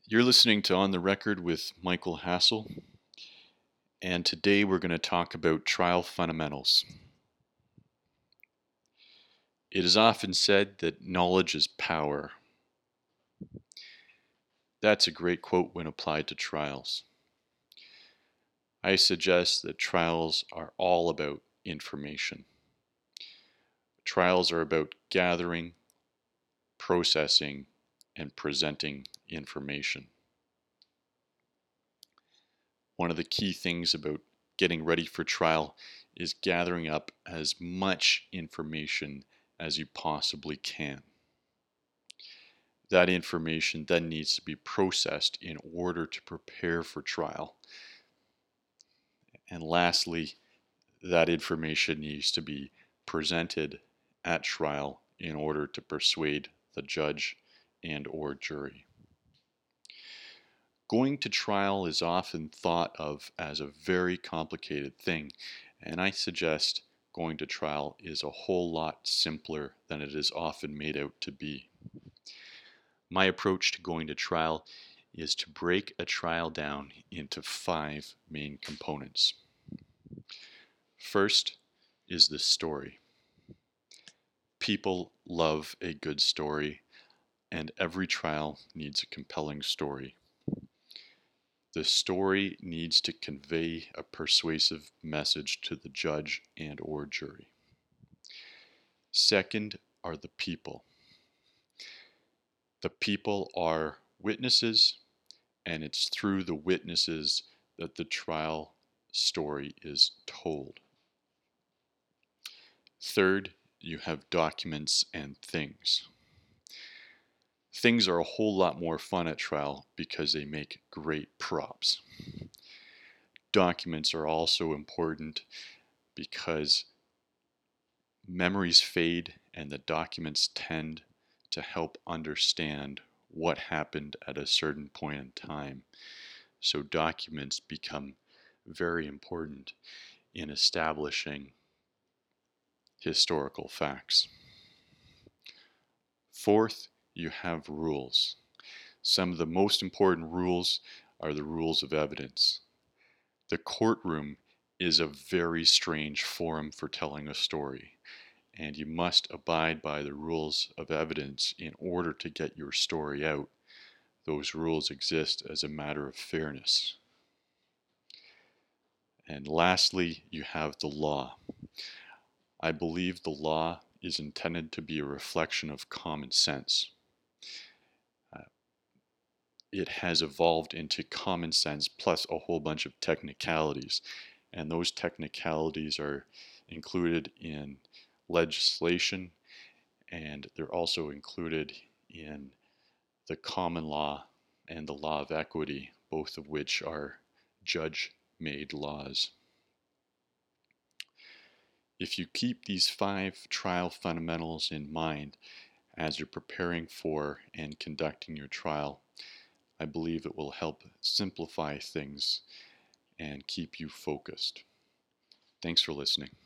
You're listening to On the Record with Michael Hassel, and today we're going to talk about trial fundamentals. It is often said that knowledge is power. That's a great quote when applied to trials. I suggest that trials are all about information. Trials are about gathering, processing, and presenting information. One of the key things about getting ready for trial is gathering up as much information as you possibly can. That information then needs to be processed in order to prepare for trial. And lastly, that information needs to be presented at trial in order to persuade the judge and or jury. Going to trial is often thought of as a very complicated thing, and I suggest going to trial is a whole lot simpler than it is often made out to be. My approach to going to trial is to break a trial down into 5 main components. First is the story. People love a good story, and every trial needs a compelling story. The story needs to convey a persuasive message to the judge and or jury. Second are the people. The people are witnesses, and it's through the witnesses that the trial story is told. Third, you have documents and things. Things are a whole lot more fun at trial because they make great props. Documents are also important because memories fade and the documents tend to help understand what happened at a certain point in time. So documents become very important in establishing historical facts. Fourth, you have rules. Some of the most important rules are the rules of evidence. The courtroom is a very strange forum for telling a story, and you must abide by the rules of evidence in order to get your story out. Those rules exist as a matter of fairness. And lastly, you have the law. I believe the law is intended to be a reflection of common sense. It has evolved into common sense plus a whole bunch of technicalities. And those technicalities are included in legislation, and they're also included in the common law and the law of equity, both of which are judge-made laws. If you keep these 5 trial fundamentals in mind as you're preparing for and conducting your trial, I believe it will help simplify things and keep you focused. Thanks for listening.